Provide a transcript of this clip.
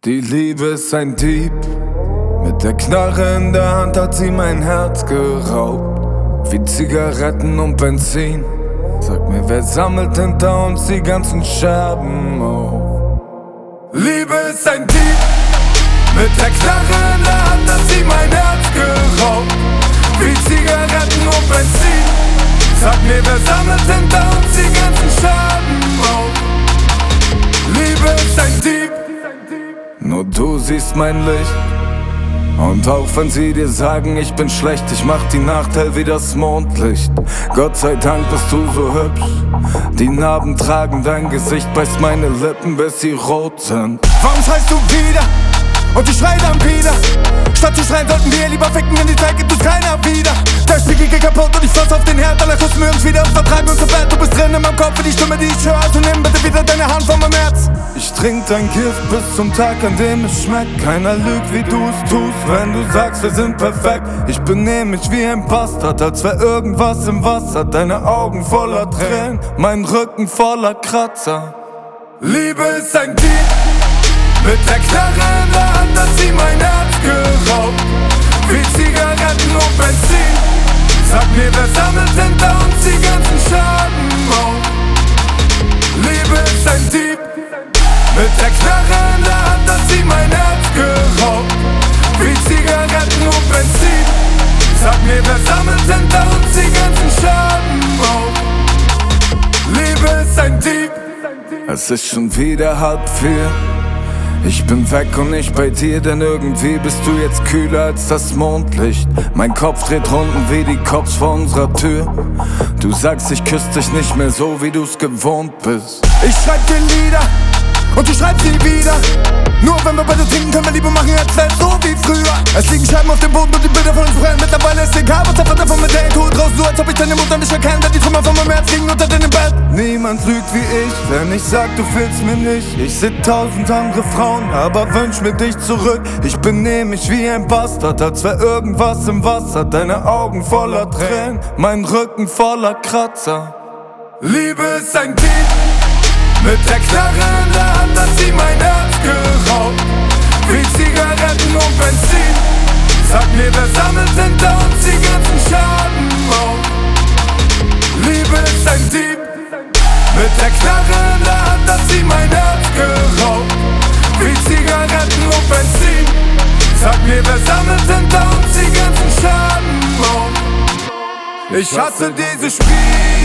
Die Liebe ist ein Dieb, mit der Knarre in der Hand hat sie mein Herz geraubt. Wie Zigaretten und Benzin, sag mir, wer sammelt hinter uns die ganzen Scherben auf? Liebe ist ein Dieb, mit der Knarre in der Hand hat sie mein Herz geraubt. Wie Zigaretten und Benzin, sag mir, wer sammelt hinter uns die ganzen Scherben auf? Liebe ist ein Dieb, nur du siehst mein Licht. Und auch wenn sie dir sagen, ich bin schlecht, ich mach die Nacht hell wie das Mondlicht. Gott sei Dank bist du so hübsch. Die Narben tragen dein Gesicht, beißt meine Lippen, bis sie rot sind. Warum schreist du wieder? Und ich schrei dann wieder. Statt zu schreien sollten wir lieber ficken, in die Zeit gibt es keiner wieder. Der Spiegel geht kaputt und ich fass auf den Herd. Danach küssen wir uns wieder und vertragen uns auf Bett. Du bist drin in meinem Kopf, wie die Stimme, die ich höre. Also nimm bitte wieder deine Hand von meinem Herz. Ich trink dein Gift bis zum Tag, an dem es schmeckt. Keiner lügt, wie du es tust, wenn du sagst, wir sind perfekt. Ich benehm mich wie ein Bastard, als wär irgendwas im Wasser. Deine Augen voller Tränen, mein Rücken voller Kratzer. Liebe ist ein Dieb, mit der Knarre in der Hand hat sie mein Herz geraubt. Wie Zigaretten und Benzin, sag mir, wer sammelt hinter uns die ganzen Schaden auf? Liebe ist ein Dieb, mit der Knarre in der Hand hat sie mein Herz geraubt. Wie Zigaretten und Benzin, sag mir, wer sammelt hinter uns die ganzen Schaden auf? Liebe ist ein Dieb. Es ist schon wieder 3:30. Ich bin weg und nicht bei dir, denn irgendwie bist du jetzt kühler als das Mondlicht. Mein Kopf dreht Runden wie die Cops vor unserer Tür. Du sagst, ich küss dich nicht mehr so, wie du's gewohnt bist. Ich schreib dir Lieder und du schreibst sie wieder. Nur wenn wir beide trinken, können wir Liebe machen, jetzt selbst so wie früher. Es liegen Scheiben auf dem Boden und die Bilder von uns brennen. Mittlerweile ist egal, was der Vater von mir denkt. Tue draußen so, als ob ich deine Mutter nicht erkenne. Denn die Trümmer von meinem Herz liegen unter deinem Bett. Niemand lügt wie ich, wenn ich sag, du fehlst mir nicht. Ich seh 1000 andere Frauen, aber wünsch mir dich zurück. Ich benehm mich wie ein Bastard, als wär irgendwas im Wasser. Deine Augen voller Tränen, mein Rücken voller Kratzer. Liebe ist ein Dieb, mit der Knarre in der Hand hat sie mein Herz geraubt. Wie Zigaretten und Benzin, sag mir, wer sammelt hinter uns die ganzen Schaden auf? Liebe ist ein Dieb, mit der Knarre in der Hand hat sie mein Herz geraubt. Wie Zigaretten und Benzin, sag mir, wer sammelt hinter uns die ganzen Schaden auf? Ich hasse dieses Spiel.